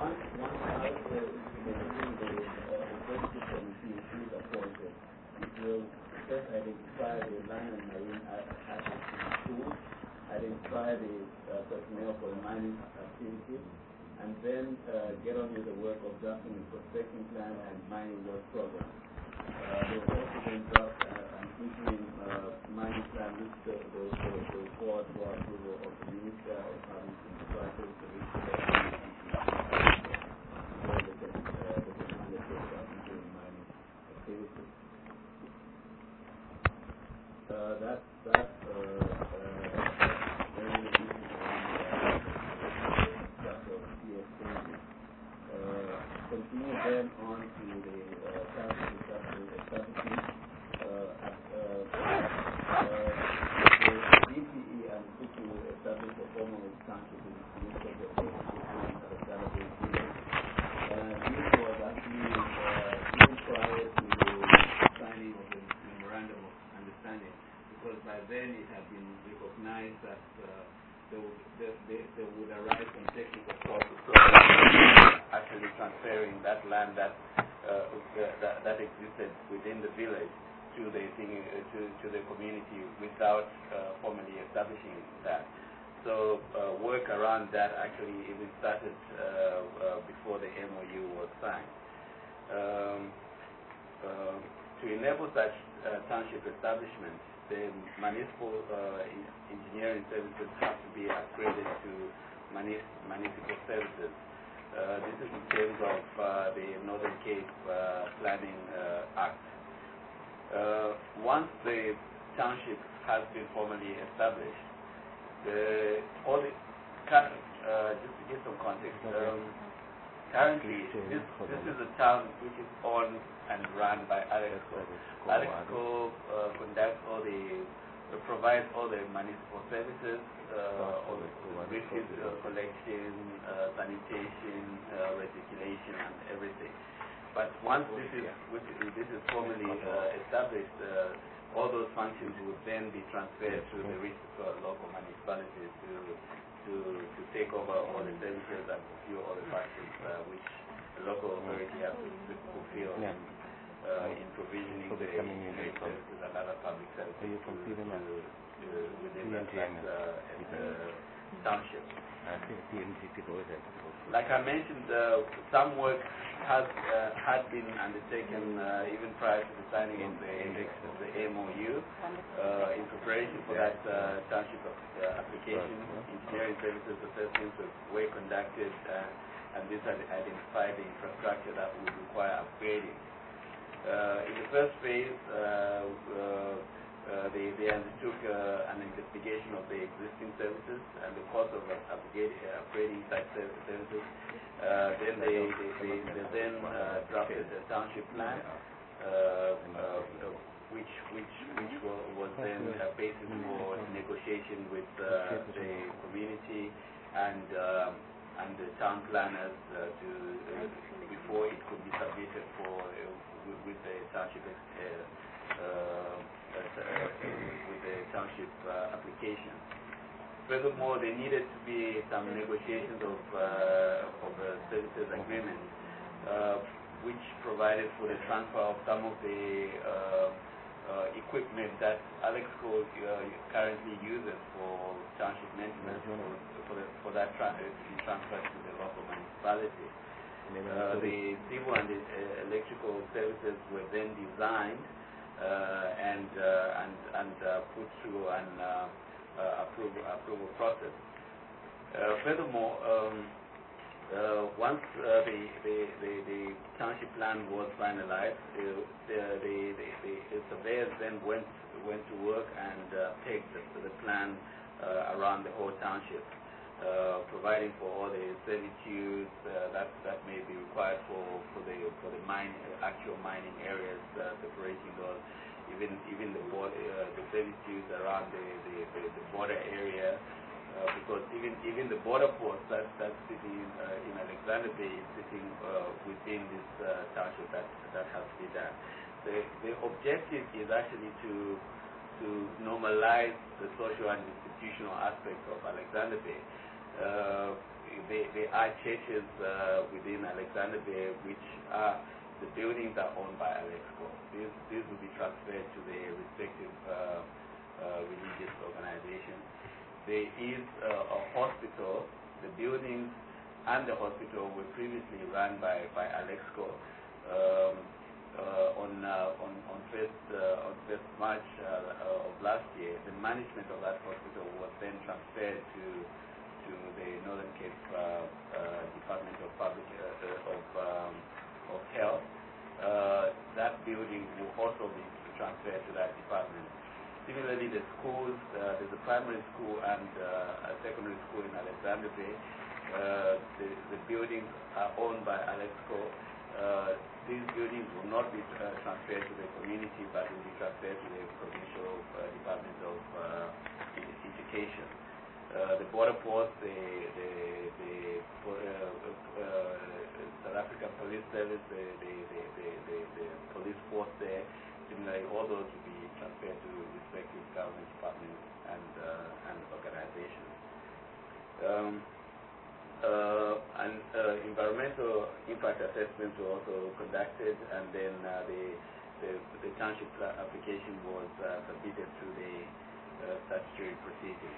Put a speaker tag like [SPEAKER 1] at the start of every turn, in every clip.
[SPEAKER 1] once the executive committee is appointed, it will first identify the land and marine assets in the school, identify the personnel for the mining activity, and then get on with the work of drafting a prospecting plan and mining work program. They will also then draft an interim mining plan which the report for approval of the Minister of Public Infrastructure to which they can undertake that interim mining activity. That's continue then on to the township establishment. The DPE and CPE will establish a formal township in the municipality of the database. This was actually even prior to the signing of the memorandum of understanding, because by then it had been recognized that there would arise some technical problems actually transferring that land that existed within the village to the community without formally establishing that. So work around that actually even started before the MOU was signed. To enable such township establishment, the municipal engineering services have to be upgraded to municipal services. This is in terms of the Northern Cape Planning Act. Once the township has been formally established, just to give some context, currently this is a town which is owned and run by Alexco. Alexco provides all the municipal services, all the refuse collection, sanitation, reticulation, and everything. But once this is formally established, all those functions would then be transferred to the local municipalities to take over all the services and fulfill all the functions which the local authority has to fulfill in provisioning the services and other public services within that township. Like I mentioned, some work had been undertaken even prior to the signing of the MOU in preparation for that township application. Engineering services assessments were conducted, and this had identified the infrastructure that would require upgrading. In the first phase, they undertook an investigation of the existing services and the cost of upgrading such services. Then they drafted a township plan, which was then a basis for negotiation with the community and the town planners before it could be submitted with the township application. Furthermore, there needed to be some negotiations of a services agreement, which provided for the transfer of some of the equipment that Alexco currently uses for township maintenance, for that to be transferred to the local municipality. The civil and the electrical services were then designed and put through an approval process. Furthermore, once the township plan was finalized, the surveyors then went to work and pegged the plan around the whole township, providing for all the servitudes that may be required for the actual mining areas, separating those, even the servitudes around the border area, because even the border post that's sitting in Alexander Bay is sitting within this township that has to be done. The objective is actually to normalize the social and institutional aspects of Alexander Bay. there are churches within Alexander Bay which are, the buildings are owned by Alexco. These will be transferred to their respective religious organizations. There is a hospital. The buildings and the hospital were previously run by Alexco. On 1st March of last year, the management of that hospital was then transferred to the Northern Cape Department of Health. That building will also be transferred to that department. Similarly, the schools, there's a primary school and a secondary school in Alexander Bay. The buildings are owned by Alexco. These buildings will not be transferred to the community, but will be transferred to the provincial Department of Education. The border post, the South African Police Service, the police force there, similarly, all those will be transferred to respective government departments and organizations. Environmental impact assessments were also conducted, and then the township application was submitted through the statutory proceedings.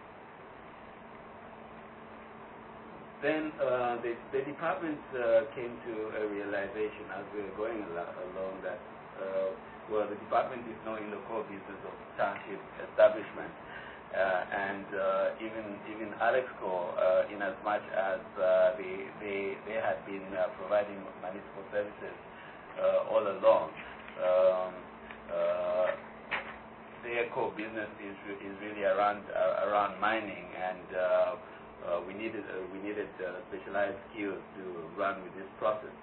[SPEAKER 1] Then the department came to a realization as we were going along that well, the department is now in the core business of township establishment. And even Alexco, in as much as they had been providing municipal services all along, their core business is really around mining, and we needed specialized skills to run with this process.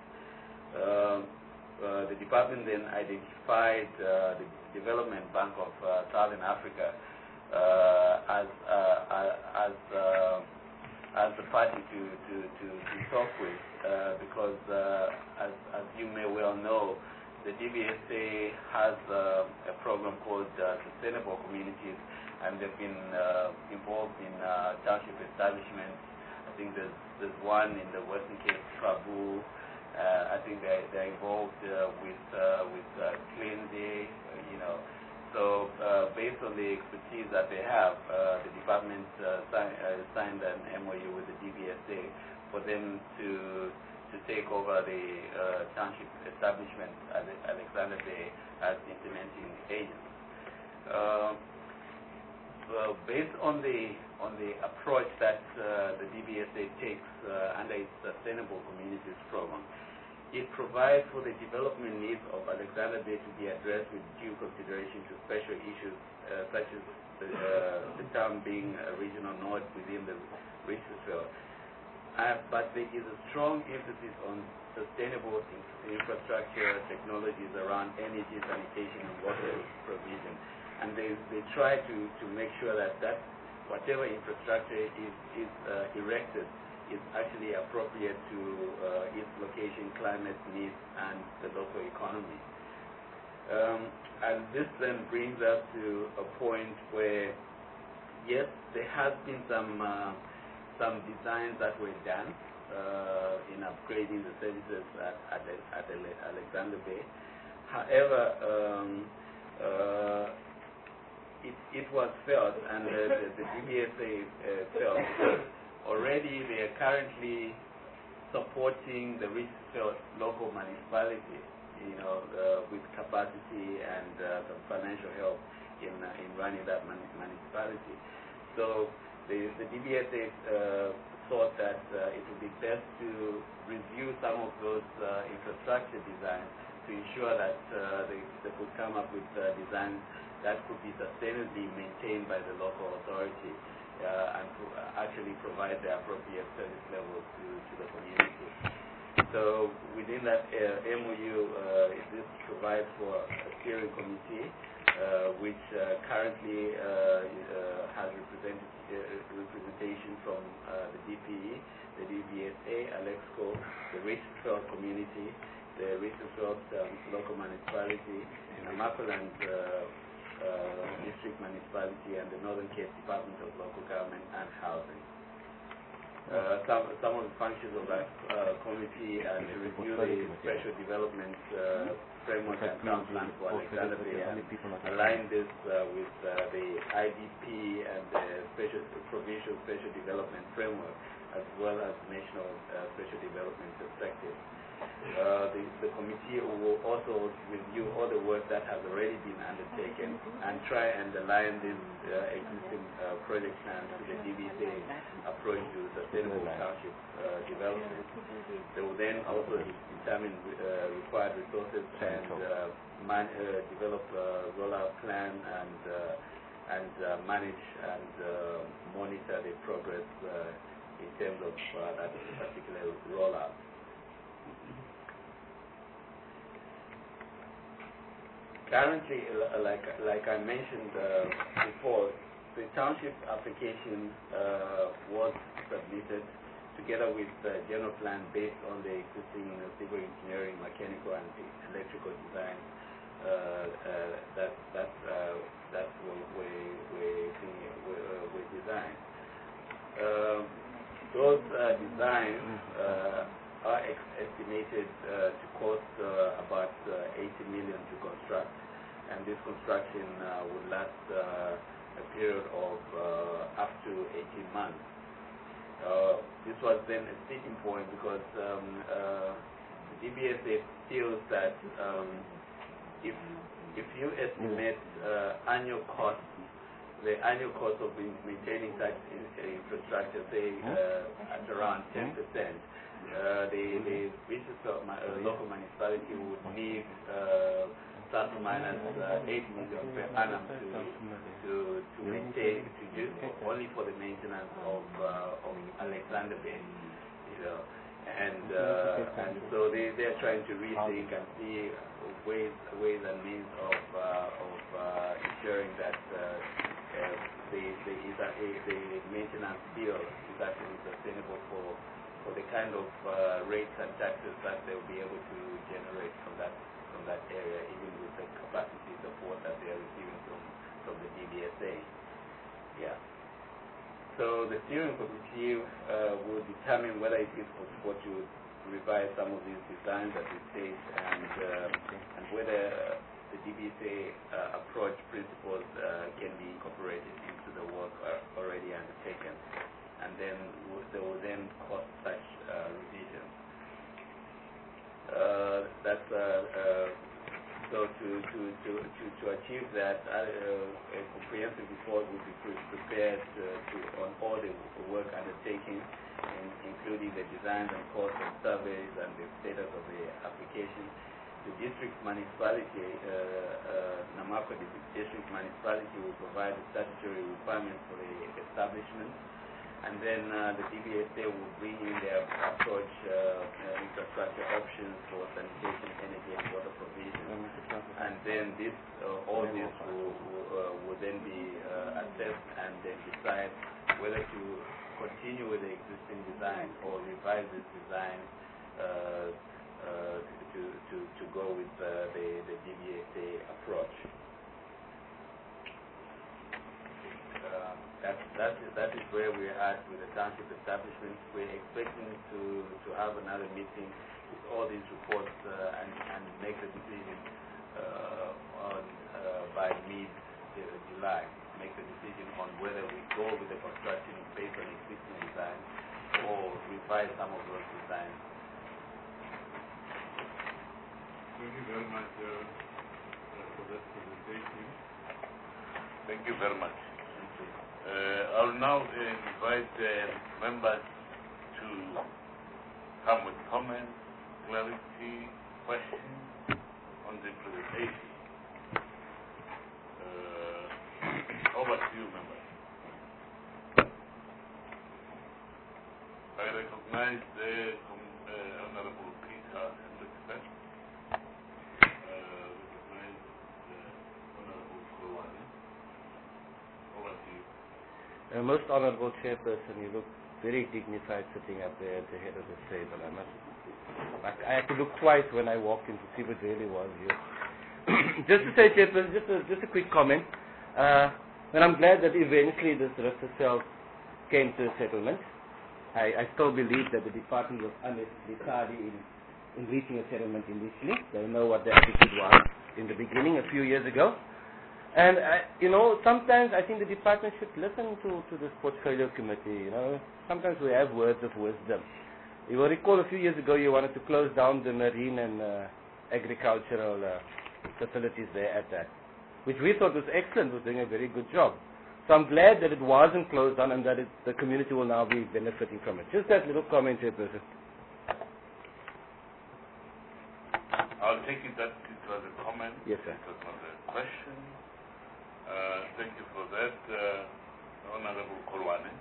[SPEAKER 1] The department then identified the Development Bank of Southern Africa as the party to talk with, because as you may well know, the DBSA has a program called Sustainable Communities, and they've been involved in township establishments. I think there's one in the Western Cape, Trabu. I think they're involved with Clean Day, So based on the expertise that they have, the department signed an MOU with the DBSA for them to take over the township establishment at Alexander Bay as implementing agents. Based on the approach that the DBSA takes under its Sustainable Communities program, it provides for the development needs of Alexander Bay to be addressed with due consideration to special issues such as the town being a regional node within the Richards Belt. But there is a strong emphasis on sustainable infrastructure technologies around energy, sanitation, and water provision. And they try to make sure that whatever infrastructure is erected is actually appropriate to its location, climate needs, and the local economy. And this then brings us to a point where, yes, there has been some designs that were done in upgrading the services at Alexander Bay. However, it was felt, and the DBSA felt, already they are currently supporting the Richards local municipality, with capacity and some financial help in running that municipality. So the DBSA thought that it would be best to review some of those infrastructure designs to ensure that they could come up with designs that could be sustainably maintained by the local authority. And actually provide the appropriate service levels to the community. So within that MOU, this provides for a steering committee, which currently has representation from the DPE, the DBSA, Alexco, the Richards community, the Richards local municipality, Namaqualand District Municipality, and the Northern Cape Department of Local Government and Housing. some of the functions of that committee and to review the special development framework and town plan for Alexander Bay and align this with the IDP and the provincial special development framework as well as national special development perspective. The committee will also review all the work that has already been undertaken and try and align this existing project plan to the DBSA approach to sustainable township development. They will then also determine required resources and develop a rollout plan and manage and monitor the progress in terms of that particular rollout. Currently, like I mentioned before, the township application was submitted together with the general plan based on the existing civil engineering, mechanical, and electrical design that were designed. Those designs are estimated to cost about 80 million to construct, and this construction would last a period of up to 18 months. This was then a sticking point because the DBSA feels that if you estimate annual cost, the annual cost of maintaining such infrastructure, say at around 10%, the local municipality would need plus or minus 8 million per annum to maintain, to do only for the maintenance of Alexander Bay, and so they are trying to rethink and see ways and means of ensuring that the maintenance bill is actually sustainable for the kind of rates and taxes that they will be able to generate from that area, even with the capacity support that they are receiving from the DBSA. Yeah. So the steering committee will determine whether it is possible to revise some of these designs at this stage and whether the DBSA approach principles can be incorporated into the work already undertaken, and then they will then cost such revisions. So to achieve that, a comprehensive report will be prepared on all the work undertaken, including the designs and costs and surveys and the status of the application. The district municipality, Namaqua district municipality, will provide the statutory requirements for the establishment, and then the DBSA will bring in their approach, infrastructure options for sanitation, energy, and water provision, and then all this will then be assessed and then decide whether to continue with the existing design or revise this design to go with the DBSA approach. That is where we're at with the township establishment. We're expecting to have another meeting with all these reports and make a decision by mid-July. Make a decision on whether we go with the construction based on existing design or revise some of those designs.
[SPEAKER 2] Thank you very much for that presentation.
[SPEAKER 3] Thank you very much. I will now invite members to come with comments, clarity, questions on the presentation. Over to you, members. I recognize the Honorable Peter Hendrickson. Recognize the Honorable Kulwani. Over to you.
[SPEAKER 4] Most Honorable Chairperson, you look very dignified sitting up there at the head of the table. I had to look twice when I walked in to see what really was here. Just to say, Chairperson, just a quick comment. And I'm glad that eventually this RIF itself came to a settlement. I still believe that the department was unnecessarily tardy in reaching a settlement initially. They know what the attitude was in the beginning, a few years ago. And, sometimes I think the department should listen to this portfolio committee, Sometimes we have words of wisdom. You will recall a few years ago you wanted to close down the marine and agricultural facilities there at that, which we thought was excellent, was doing a very good job. So I'm glad that it wasn't closed down and that the community will now be benefiting from it. Just that little comment here, Person.
[SPEAKER 3] I'll take it that it was a comment.
[SPEAKER 4] Yes, sir.
[SPEAKER 3] It was not a question. Thank you for that, Honorable Kolwane.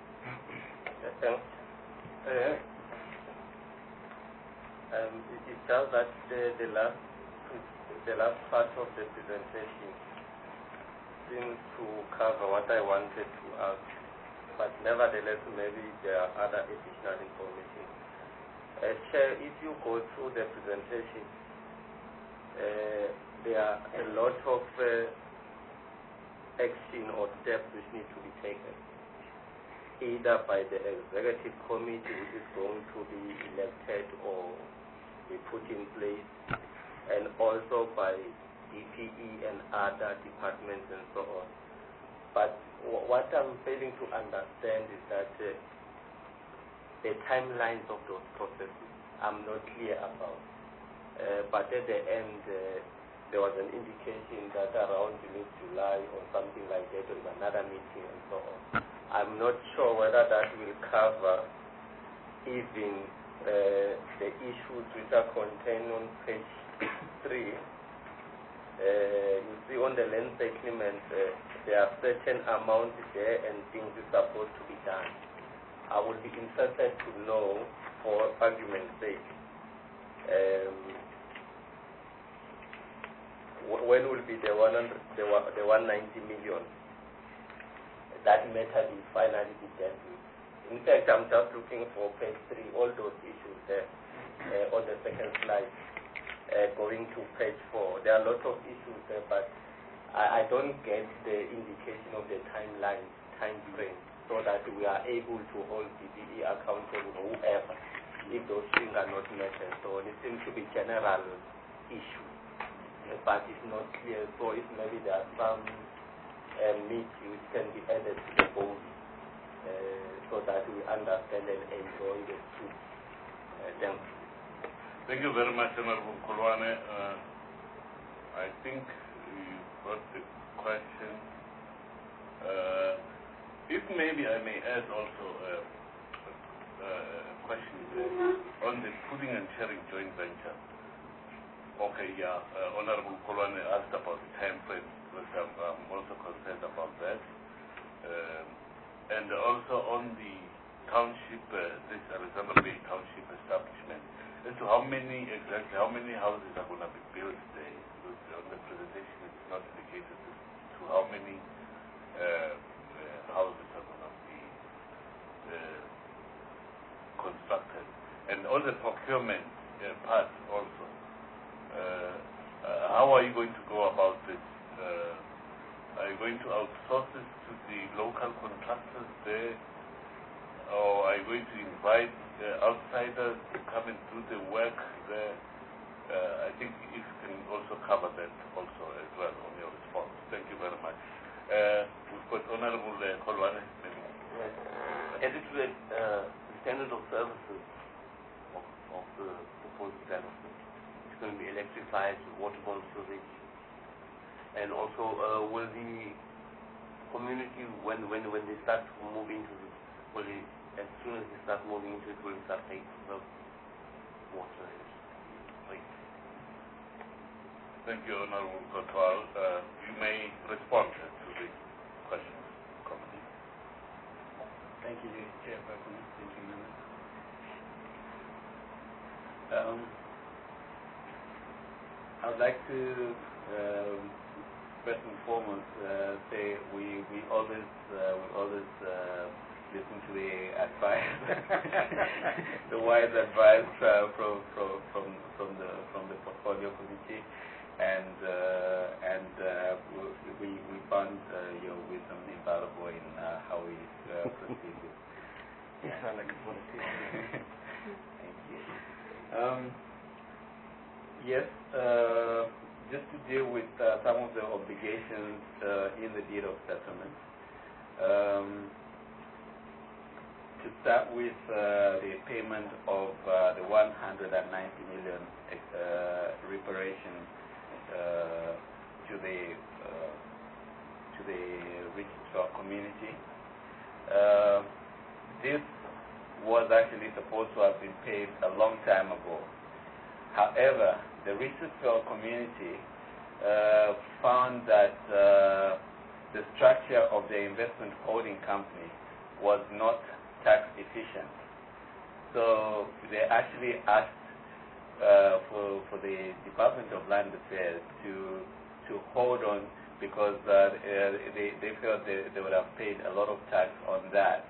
[SPEAKER 5] It's just that the last part of the presentation seems to cover what I wanted to ask, but nevertheless, maybe there are other additional information. Chair, if you go through the presentation, there are a lot of action or steps which need to be taken, either by the executive committee, which is going to be elected or be put in place, and also by DPE and other departments and so on. But what I'm failing to understand is that the timelines of those processes I'm not clear about. But at the end, there was an indication that around mid-July or something like that, there was another meeting and so on. I'm not sure whether that will cover even the issues which are contained on page 3. You see on the land settlement, there are certain amounts there and things are supposed to be done. I would be interested to know, for argument's sake, when will be the 190 million that matter be finally be dealt with. In fact, I'm just looking for page 3, all those issues there on the second slide. Going to page 4, there are lots of issues there, but I don't get the indication of the time frame, so that we are able to hold DPE accountable, whoever, if those things are not met and so on. It seems to be general issue, but it's not clear. So if maybe there are some meat which can be added to the bowl, so that we understand and enjoy the food. Thank you.
[SPEAKER 3] Thank you very much, Honorable Kolwane. I think we got the question. If maybe I may add also a question on the pooling and sharing joint venture. Okay, yeah, Honorable Kolwane asked about the time frame, because I'm also concerned about that. And also on the township, this Alexander Bay Township establishment, as to how many houses are going to be built there. Because on the presentation it's not indicated to how many houses are going to be constructed. And on the procurement part also, how are you going to go about this? Are you going to outsource this to the local contractors there? Or are you going to invite outsiders to come and do the work there? I think if you can also cover that also as well on your response. Thank you very much. We've got Honorable Kolwane.
[SPEAKER 5] Yes. As it relates standard of services of the proposed development, it's going to be electrified, waterborne storage, and also will the community, when they start to move into this, will it, as soon as they start moving into it, will it start paying for water and waste?
[SPEAKER 3] Thank you, Honorable Kotwal. You may respond to the question.
[SPEAKER 1] Thank you, Chairperson. Thank you, members. I would like to first and foremost say we always listen to the advice, the wise advice from the portfolio committee, and we found your wisdom invaluable in how we proceed with
[SPEAKER 4] You sound like a politician.
[SPEAKER 1] Thank you. Yes, just to deal with some of the obligations in the deed of settlement. To start with the payment of the 190 million reparation to the Richards community. This was actually supposed to have been paid a long time ago. However, the Richardsville community found that the structure of the investment holding company was not tax efficient. So they actually asked for the Department of Land Affairs to hold on, because they felt they would have paid a lot of tax on that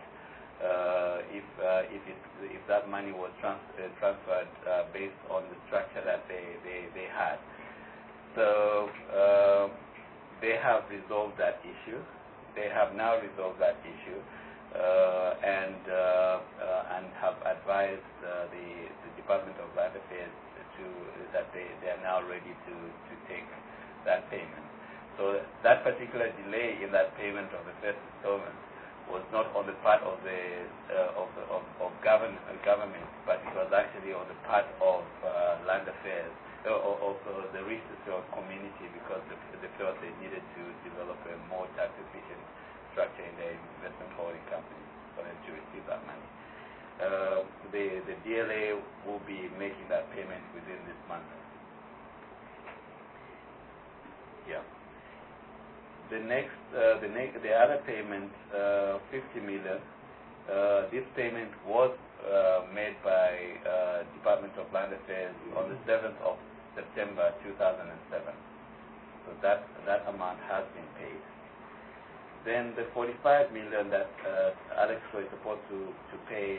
[SPEAKER 1] if that money was transferred based on the structure that they had. So they have resolved that issue. They have now resolved that issue and have advised the Department of Land Affairs that they are now ready to take that payment. So that particular delay in that payment of the first installment was not on the part of the government, but it was actually on the part of Land Affairs, also the Richardsville community, because they felt they needed to develop a more tax efficient structure in their investment holding company for them to receive that money. The DLA will be making that payment within this month. Yeah. The other payment, 50 million. This payment was made by Department of Land Affairs on the 7th of September 2007. So that amount has been paid. Then the 45 million that Alex was supposed to pay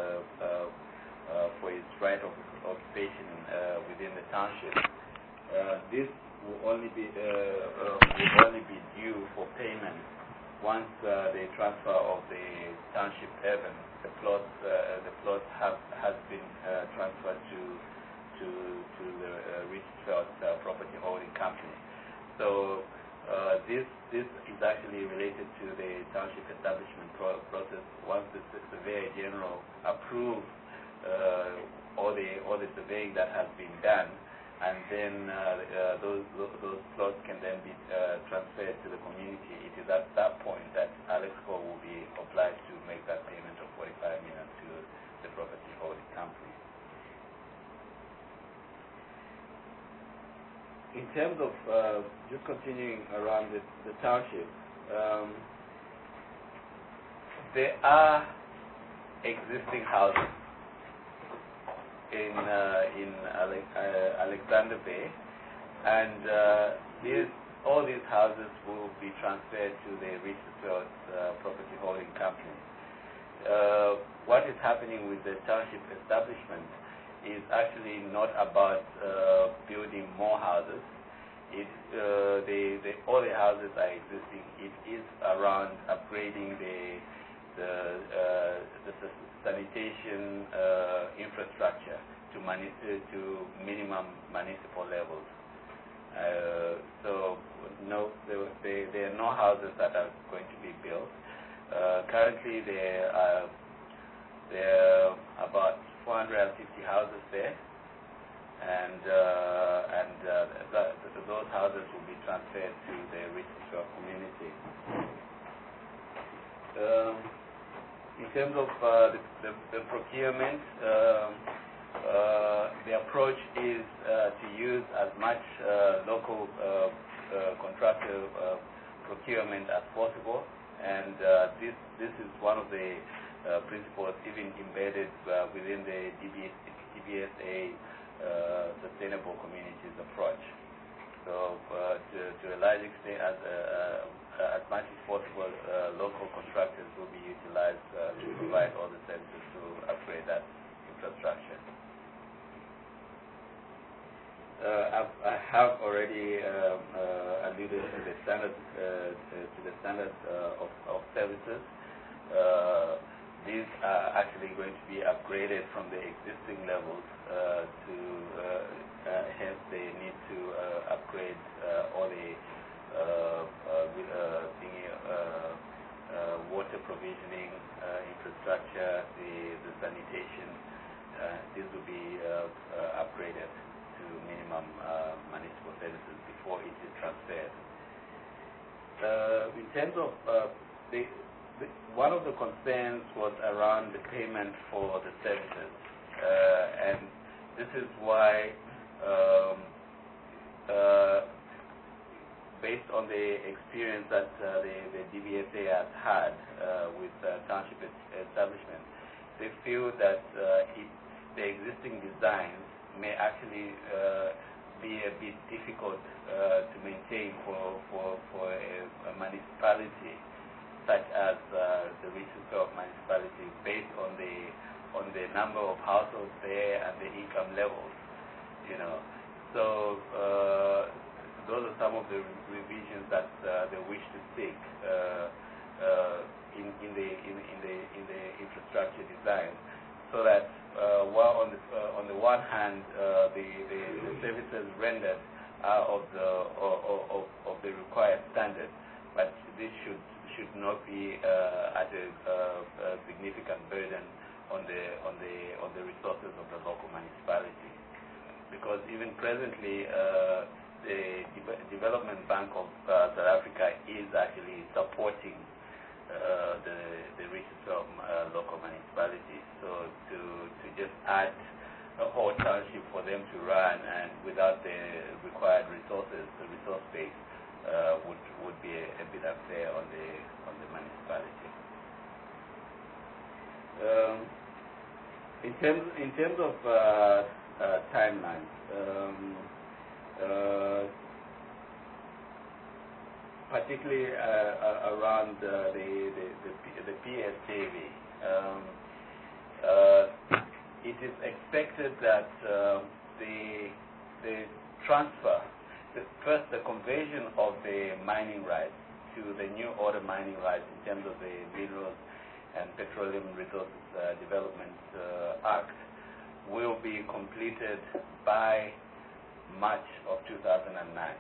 [SPEAKER 1] for his right of occupation within the township. This will only be due for payment once the transfer of the township urban, the plot has been transferred to the Richardsville property holding company. So this is actually related to the township establishment process. Once the Surveyor General approves all the surveying that has been done, and then those plots can then be transferred to the community. It is at that point that Alexco will be obliged to make that payment of 45 million to the property holding company. In terms of just continuing around the township, there are existing houses in Alexander Bay, and all these houses will be transferred to the Richardsville property holding company. What is happening with the township establishment is actually not about building more houses. All the houses are existing. It is around upgrading the sanitation infrastructure to minimum municipal levels. So no, there are no houses that are going to be built. Currently, there are about 450 houses there, and those houses will be transferred to the Richardsville community. In terms of the procurement, the approach is to use as much local contractor procurement as possible, and this is one of the principles even embedded within the DBSA Sustainable Communities approach. So to a large extent, as much as possible, local contractors will be utilized to provide all the services to upgrade that infrastructure. I have already alluded to the standards of services. these are actually going to be upgraded from the existing levels to hence they need to upgrade all the water provisioning infrastructure, the sanitation. These will be upgraded to minimum municipal services before it is transferred. In terms of one of the concerns was around the payment for the services, and this is why, based on the experience that the DVSA has had with township establishment, they feel that the existing designs may actually be a bit difficult to maintain for a municipality such as the Richards Bay municipality, based on the number of households there and the income levels, So those are some of the revisions that they wish to seek in the infrastructure design, so that while on the one hand the services rendered are of the required standard, but this should not be at a significant burden on the resources of the local municipality, because even presently the Development Bank of South Africa is actually supporting the Richards Bay local municipalities. So to just add a whole township for them to run and without the required resources, the resource base, would be a bit unfair on the municipality. In terms of timelines, particularly around the PSJV, it is expected that the transfer, first the conversion of the mining rights to the new order mining rights in terms of the Minerals and Petroleum Resources Development Act, will be completed by March of 2009.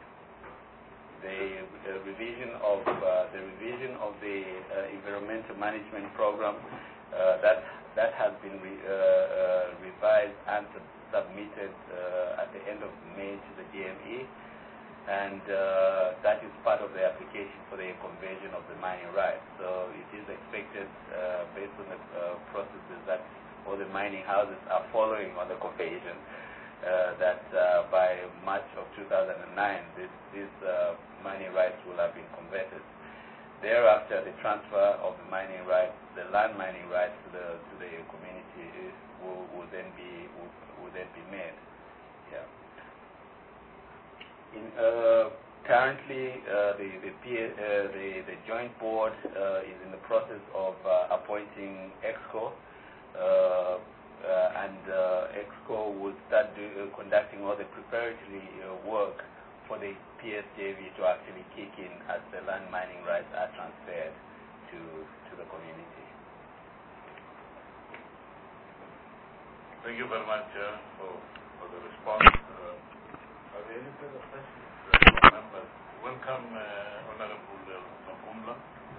[SPEAKER 1] The revision of the environmental management program that has been revised and submitted at the end of May to the DME, and that is part of the application for the conversion of the mining rights. So it is expected, based on the processes that all the mining houses are following on the conversion, that by March of 2009, these mining rights will have been converted. Thereafter, the transfer of the mining rights, the land mining rights to the community will then be made. Yeah. Currently, the joint board is in the process of appointing EXCO. And EXCO will start conducting all the preparatory work for the PSJV to actually kick in as the land mining rights are transferred to the community.
[SPEAKER 3] Thank you very much for the response. Are there any further questions, members? Welcome, Honorable Makumla.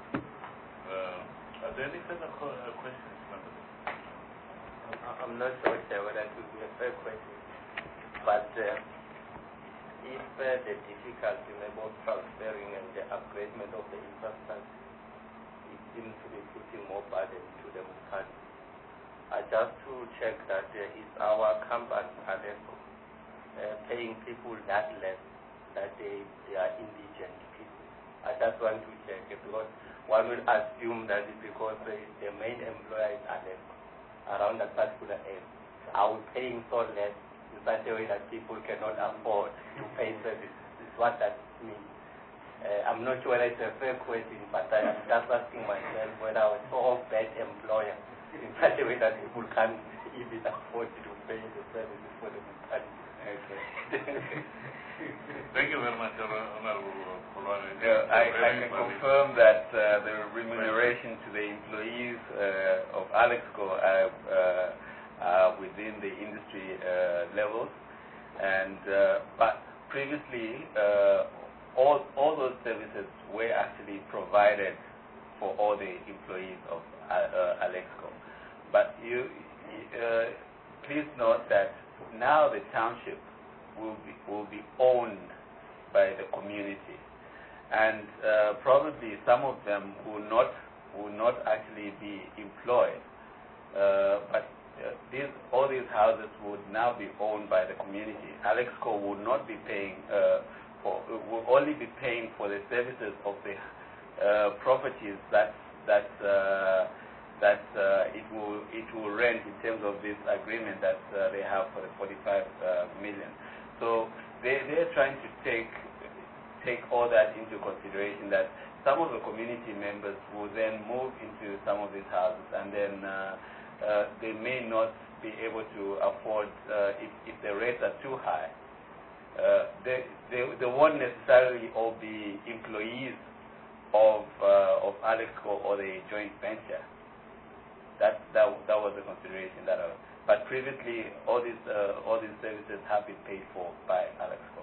[SPEAKER 3] Are there any further questions, members?
[SPEAKER 5] I'm not sure whether it will be a fair question, but if the difficulty about transferring and the upgradement of the infrastructure, it seems to be putting more burden to the Mukani. Just to check that is our company paying people that less, that they are indigent people. I just want to check, because one will assume that it's because the main employer is Alesco around that particular area. Are we paying so less in such a way that people cannot afford to pay services? Is what that means. I'm not sure whether it's a fair question, but I'm just asking myself whether I was so bad employer in such a way that people can't even afford to pay the services for the country. Okay.
[SPEAKER 3] Thank you very much, Honorable Kolwane.
[SPEAKER 1] I can confirm that the remuneration to the employees of Alexco are within the industry levels, and but previously all those services were actually provided for all the employees of Alexco. But please note that now the township will be owned by the community, and probably some of them will not actually be employed, but all these houses would now be owned by the community. Alexco will not be paying will only be paying for the services of the properties that it will rent in terms of this agreement that they have for the 45 million. So they're trying to take all that into consideration, that some of the community members will then move into some of these houses, and then they may not be able to afford if the rates are too high. They won't necessarily all be employees of Alexco or the joint venture. That was the consideration that I was. But previously, all these services have been paid for by Alexco.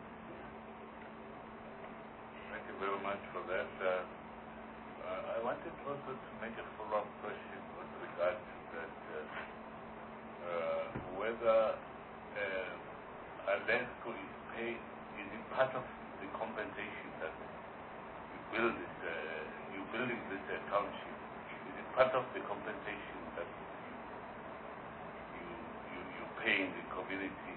[SPEAKER 3] Thank you very much for that. I wanted also to make a follow-up question with regard to that, whether Alexco is paid, is it part of the compensation that you building this township? Is it part of the compensation that you paying the community?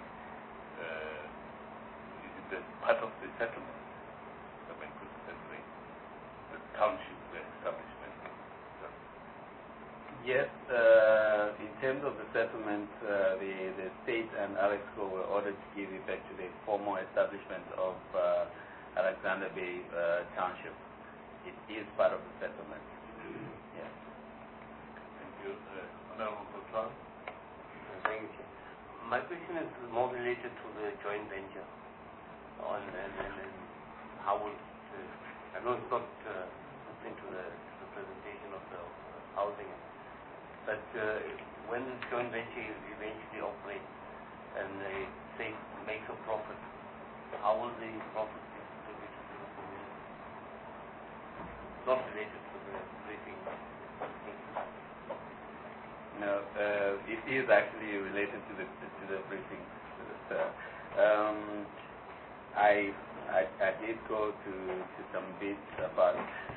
[SPEAKER 3] Is it part of the settlement? If I put it that way, the township establishment.
[SPEAKER 1] Yes, in terms of the settlement, the state and Alexco were ordered to give effect to the formal establishment of Alexander Bay Township. It is part of the settlement. Yes.
[SPEAKER 3] Thank you. Honorable Clark?
[SPEAKER 5] Thank you. My question is more related to the joint venture and how will I know it's not into the presentation of the housing, but when this joint venture eventually operates and they say makes a profit, how will the profit be distributed to the community? Not related to the briefing.
[SPEAKER 1] No, it is actually related to the briefing. I did go to some bits about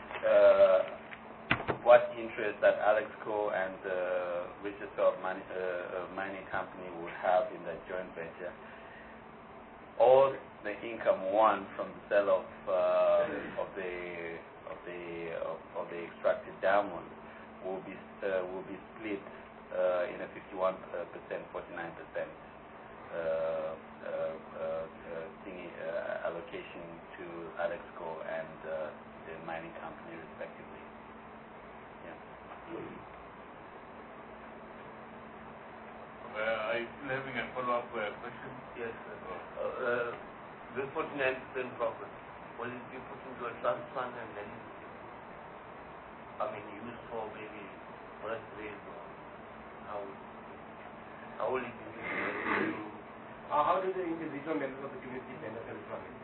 [SPEAKER 1] what interest that Alexco and Richardson Mining Company would have in the joint venture. All the income won from the sale of the extracted diamond will be split in a 51%, 49% allocation to Alexco and the mining company respectively. Yeah.
[SPEAKER 3] Are you still having a follow-up question?
[SPEAKER 5] Yes, sir. This 49% profit, will it be put into a trust fund and then, used for maybe birthdays or how will it be used?
[SPEAKER 6] How do the individual members of the community benefit from it?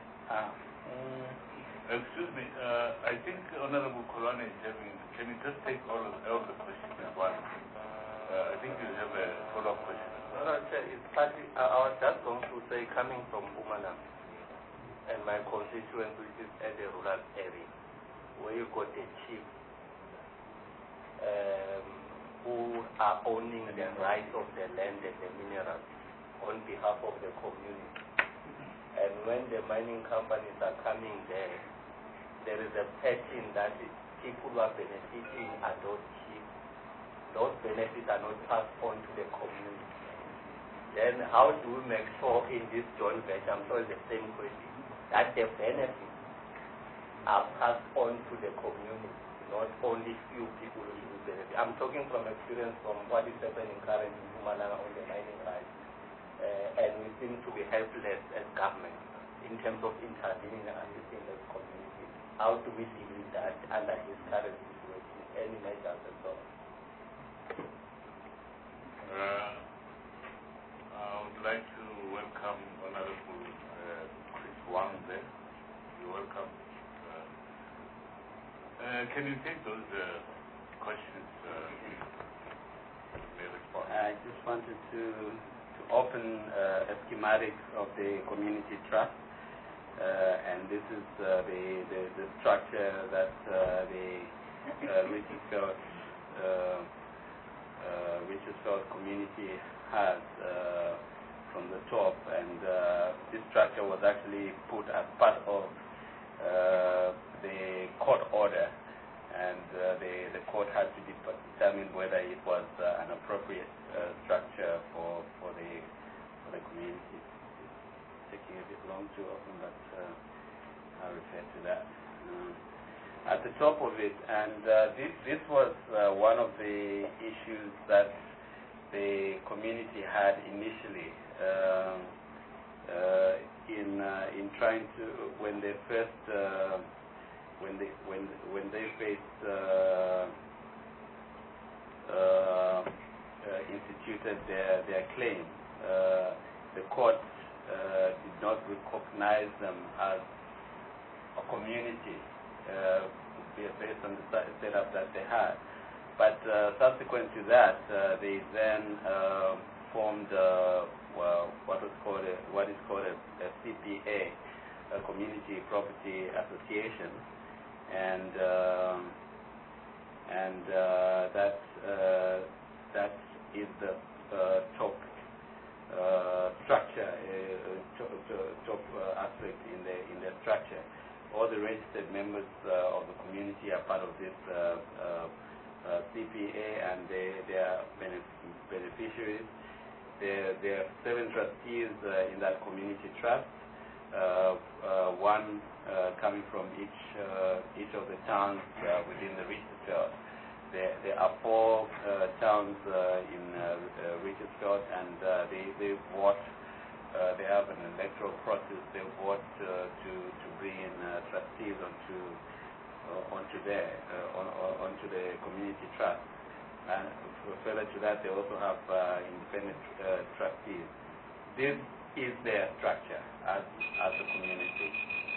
[SPEAKER 3] Excuse me, I think Honorable Kolwane is having, can you just take all the questions at once? I think you have a follow-up question.
[SPEAKER 5] No, it's partly, I was just going to say, coming from Mpumalanga and my constituency, which is at the rural area, where you got a chief who are owning the rights of the land and the minerals on behalf of the community. And when the mining companies are coming there, there is a pattern that people who are benefiting are those chiefs. Those benefits are not passed on to the community. Then how do we make sure in this joint venture, I'm sure it's the same question, that the benefits are passed on to the community, not only few people who will benefit. I'm talking from experience from what is happening currently in Mpumalanga on the mining rights. And we seem to be helpless as government in terms of intervening and assisting the community. How do we deal with that under his current situation? Any measures and so on?
[SPEAKER 3] I would like to welcome Honorable Chris Wang there. You're welcome. Can you take those questions? May respond.
[SPEAKER 1] I just wanted to open a schematic of the community trust, and this is the structure that the Richtersveld community has from the top, and this structure was actually put as part of the court order, and the court had to determine whether it was an appropriate structure for the community. It's taking a bit long to open, but I'll refer to that. At the top of it, and this was one of the issues that the community had initially in trying to, when they first when they faced instituted their claim, the court did not recognize them as a community based on the setup that they had. But subsequent to that, they then formed what is called a CPA, a Community Property Association, and that is the top structure, top aspect in the structure. All the registered members of the community are part of this CPA, and they are beneficiaries. There are 7 trustees in that community trust, one coming from each of the towns within the Richtersveld. There are 4 towns in Richtersveld, and they vote. They have an electoral process. They vote to bring in trustees onto the community trust. And further to that, they also have independent trustees. This is their structure as a community.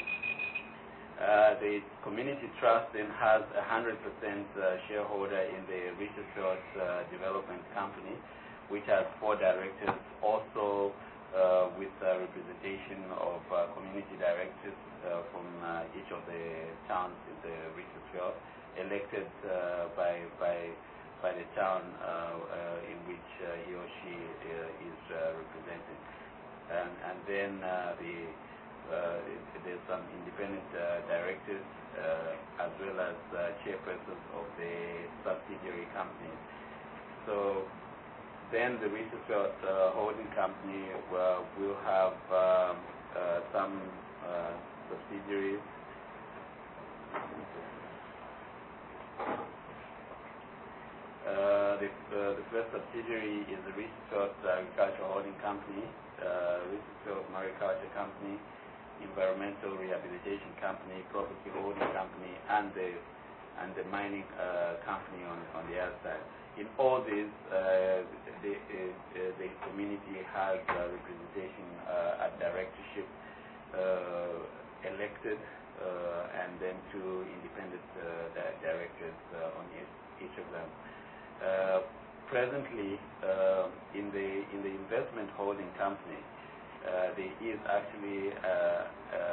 [SPEAKER 1] The community trust then has 100% shareholder in the Richtersveld Development Company, which has 4 directors, also with representation of community directors from each of the towns in the Richtersveld, elected by the town in which he or she is represented. And then there's some independent directors as well as chairpersons of the subsidiary companies. So then the Richtersveld Holding Company will have some subsidiaries. The first subsidiary is the Richtersveld Agricultural Holding Company, Richtersveld Mariculture Company, Environmental Rehabilitation Company, Property Holding Company, and the mining company on the other side. In all these, the community has representation at directorship, elected, and then 2 independent directors on each of them. Presently, in the investment holding company, there is actually a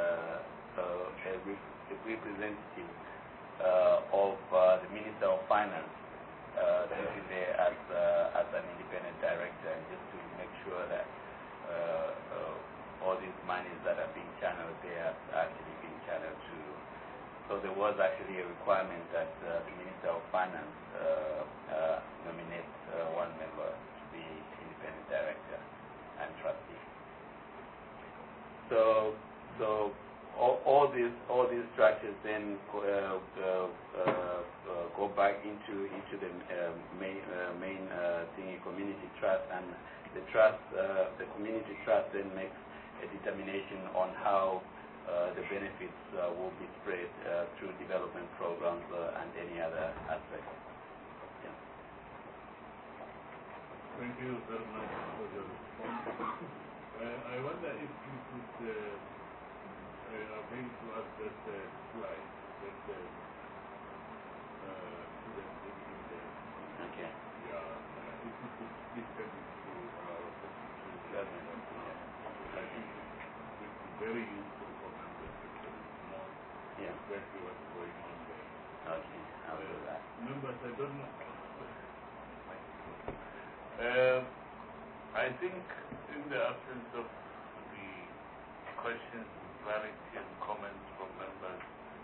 [SPEAKER 1] representative of the Minister of Finance that is there as an independent director, and just to make sure that all these monies that are being channeled there are actually being channeled to. So there was actually a requirement that the Minister of Finance nominate one member to be independent director and trustee. So all these structures then go back into the main thingy community trust, and the community trust then makes a determination on how the benefits will be spread through development programs and any other aspects. Yeah.
[SPEAKER 2] Thank you very much for your response. I wonder if you could avail to us that slide that students in there.
[SPEAKER 1] Okay.
[SPEAKER 2] Yeah, if you could please send it to our secretary. I think it's very useful for members to know exactly what's going on there.
[SPEAKER 1] Okay, I'll do that.
[SPEAKER 2] Members, I don't know.
[SPEAKER 3] I think in the absence of the questions, clarity and comments from members,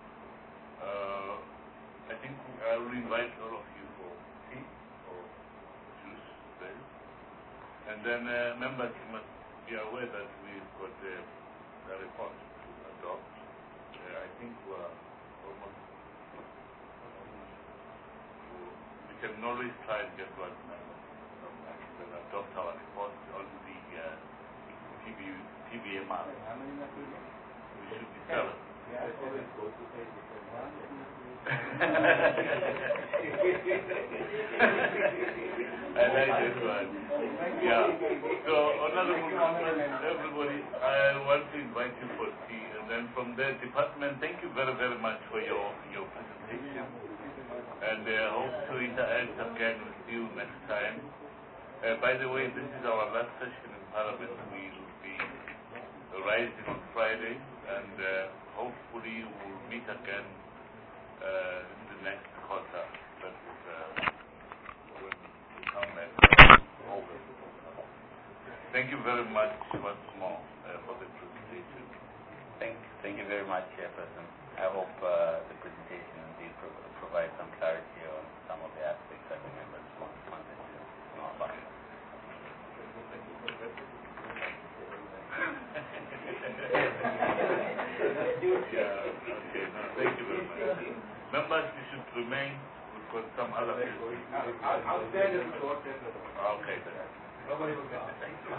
[SPEAKER 3] I think I will invite all of you for tea or juice then. And then members must be aware that we've got a report to adopt. I think we're almost, we can always try and get one and adopt our report on the PBMR. We should be 7. I like this one. Yeah. So, honorable members, everybody, I want to invite you for tea, and then from the department, thank you very, very much for your presentation, and hope to interact again with you next time. By the way, this is our last session in Parliament. We will be rising on Friday, and hopefully we'll meet again in the next quarter. That is when we come at August. Thank you very much once more for the presentation.
[SPEAKER 1] Thank you very much, Chairperson. I hope the presentation indeed provides some clarity on some of the aspects that the members wanted to know about.
[SPEAKER 3] Thank you very much. Members, you should remain. We've got some other people.
[SPEAKER 6] I'll stand in the court.
[SPEAKER 3] Okay, then.
[SPEAKER 6] Nobody will come.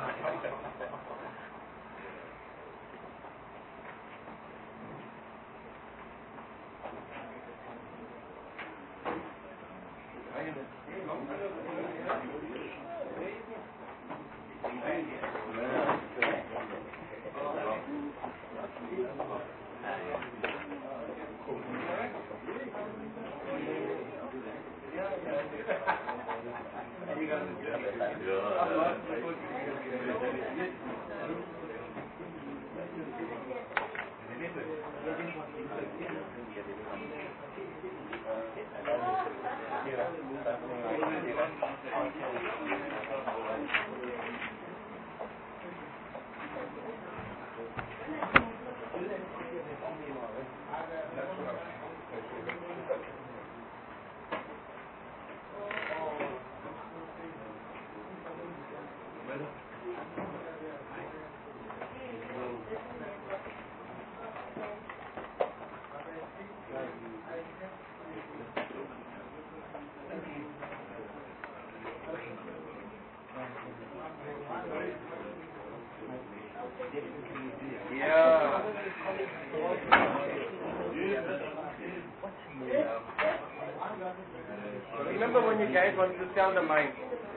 [SPEAKER 6] Remember when you guys wanted to sell the mine?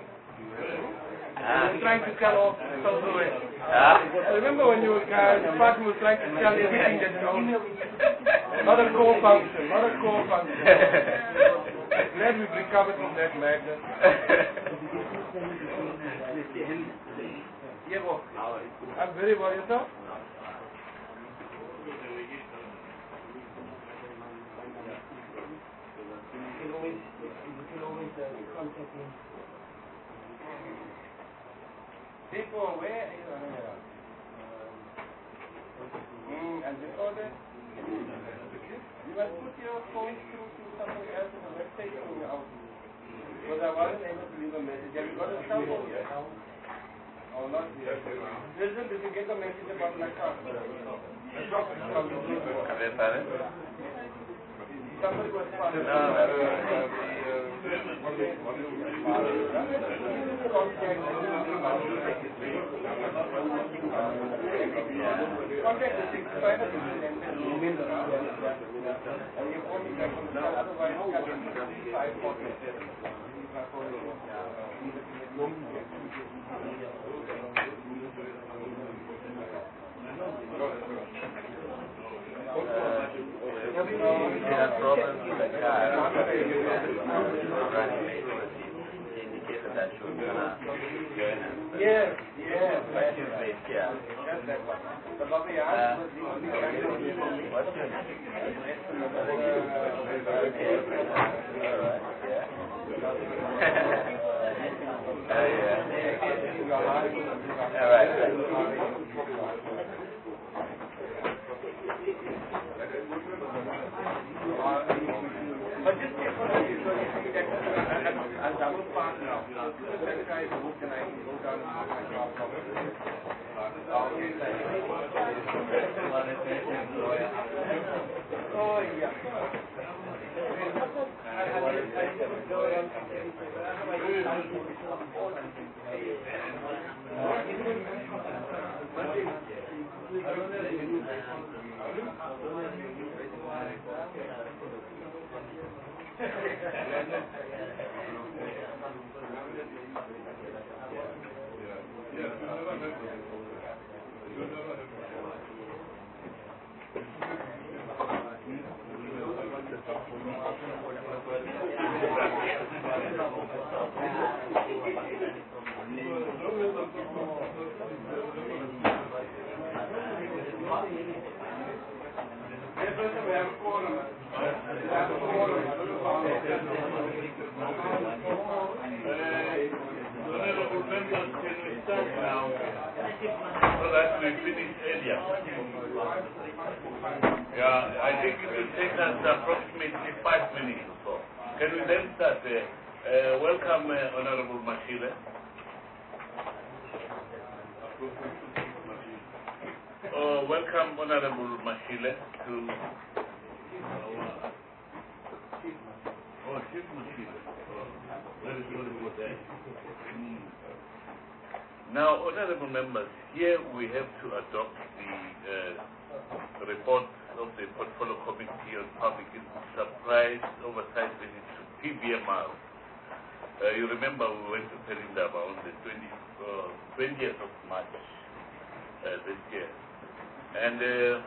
[SPEAKER 6] You were trying to sell off South West. Remember when you guys, the party was trying to sell everything that you own? Not a core function, not a core function. Glad we've recovered from that madness. Yeah, well, I'm very well, yourself? People, where is and before that, you must put your phone through to somebody else on the website when you're out. Because I wasn't able to leave a message. Have you got a cell phone yet? Or not yet? Listen, did you get the message about my car? Somebody was Contact the 6 final and then email the and you phone me back on the call, otherwise I can
[SPEAKER 1] 5 there are problems with the car. Indicated that she was gonna join us.
[SPEAKER 6] Yes.
[SPEAKER 1] But she's late, yeah.
[SPEAKER 6] The lovely answer was
[SPEAKER 1] What's your name? Okay. Alright, yeah. Alright.
[SPEAKER 6] But just check for that I'll double park now. That guy is booked and I can go down and my job Oh, yeah.
[SPEAKER 3] Honorable members, can we start now so that we finish earlier? Yeah, I think it will take us approximately 5 minutes or so. Can we then start? Welcome, Honorable Mashile. Welcome, Honorable Mashile, to Chief Mashile. Very sorry for that. Now, honorable members, here we have to adopt the report of the Portfolio Committee on Public Enterprise Oversight Visit to PBMR. You remember we went to Pelindaba on the 20th of March this year. And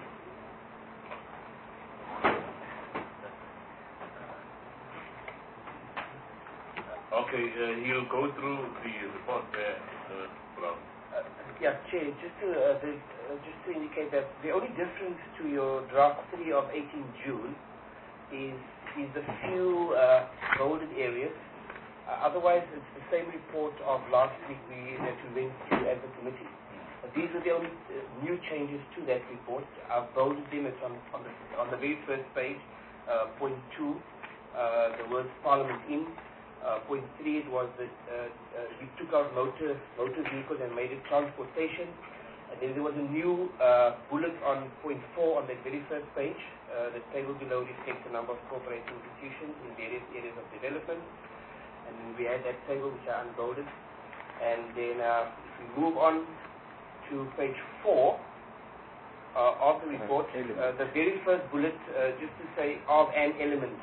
[SPEAKER 3] okay, he'll go through the report there.
[SPEAKER 7] Yeah, Chair, just to indicate that the only difference to your draft 3 of 18 June is the few bolded areas. Otherwise, it's the same report of last week that we went through as a committee. These are the only new changes to that report. I've bolded them. It's on the very first page. Point 2, the words Parliament in. Point 3, it was that we took out motor vehicles and made it transportation. And then there was a new bullet on point 4 on that very first page. The table below reflects the number of cooperating institutions in various areas of development. And then we had that table which I unbolded. And then if we move on to page 4 of the report, the very first bullet, just to say of an element.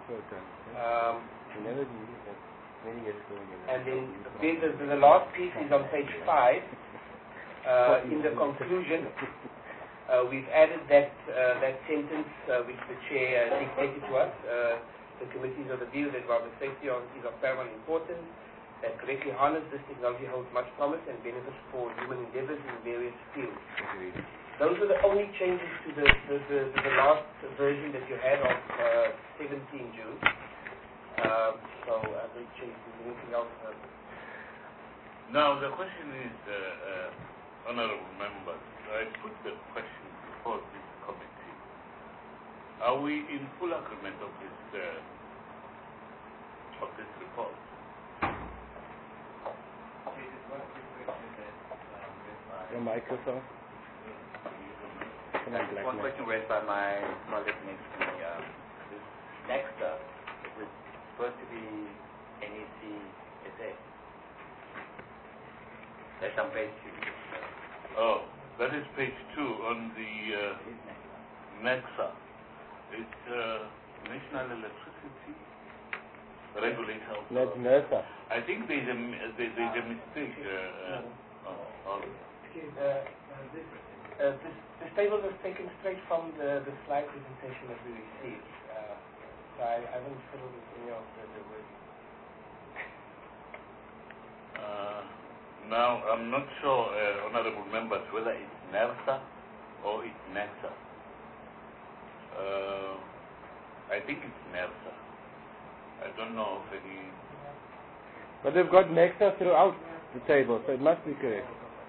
[SPEAKER 7] And then the last piece is on page 5. In the conclusion, we've added that sentence which the chair dictated to us. The committees of the view that while the safety is of paramount importance, that correctly harness this technology holds much promise and benefits for human endeavors in various fields. Those are the only changes to the last version that you had of 17 June. So I will change anything else.
[SPEAKER 3] Now the question is, honorable members, I put the question before this committee. Are we in full agreement of this report?
[SPEAKER 4] Your microphone.
[SPEAKER 1] One question raised by my colleague next to me. This next is it supposed to be NEC SA? That's on page 2.
[SPEAKER 3] Oh, That is page 2 on the NEXA. It's National Electricity Regulator.
[SPEAKER 4] That's NERSA.
[SPEAKER 3] I think there's a mistake.
[SPEAKER 7] This table was taken straight from the slide presentation that we received. So I haven't fiddled with any of the words.
[SPEAKER 3] Now, I'm not sure, honorable members, whether it's NERSA or it's NEXA. I think it's NERSA. I don't know if any...
[SPEAKER 4] But they've got NEXA throughout the table, so it must be correct.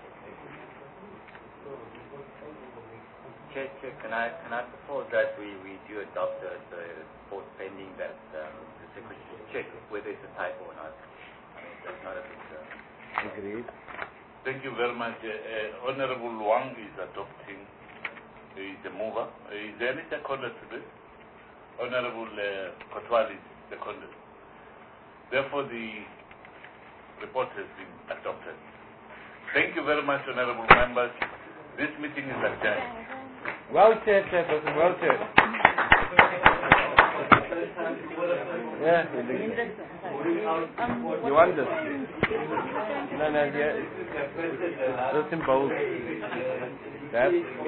[SPEAKER 5] Chair, can I propose that we do adopt the report pending that the Secretary check whether it's a typo or not. I mean, that's not a big...
[SPEAKER 4] Agreed.
[SPEAKER 3] Thank you very much. Honorable Wang is adopting, is the mover. Is there any seconder to this? Honorable Kotwal is seconder. Therefore, the report has been adopted. Thank you very much, honorable members. This meeting is adjourned.
[SPEAKER 4] Well said, Chairperson, well said. Yeah, you want this? No, yeah. It's in bold. That.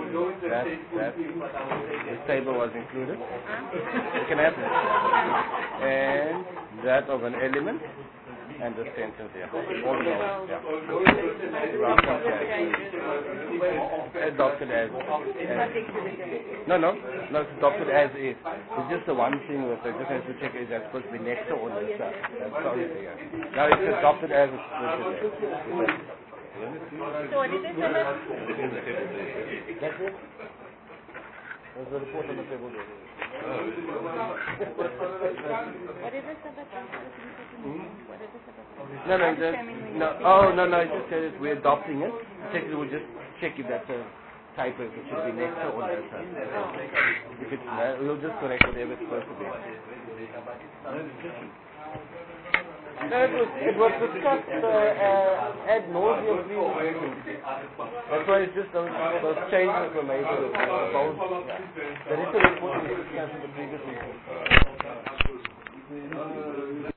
[SPEAKER 4] This table was included. You can have that. And that of an element. And the sentence here. All in all. Yeah. Adopted as. No, it's adopted as is. It's just the one thing that I just have to check is that supposed to be next or NERSA. That's the only thing. Now it's adopted as it's supposed to be.
[SPEAKER 8] So what is it?
[SPEAKER 4] That's it. There's the report on the table there.
[SPEAKER 8] What is this about? What is this about?
[SPEAKER 4] No, I just said it, we're adopting it. Technically, we'll just check if that's a typo, if it should be next or NERSA. If it's not, we'll just correct whatever it's supposed to be. No, it was discussed ad nauseum previously. That's why it's just those changes were made to the bold. The rest of the report was discussed in the previous meeting.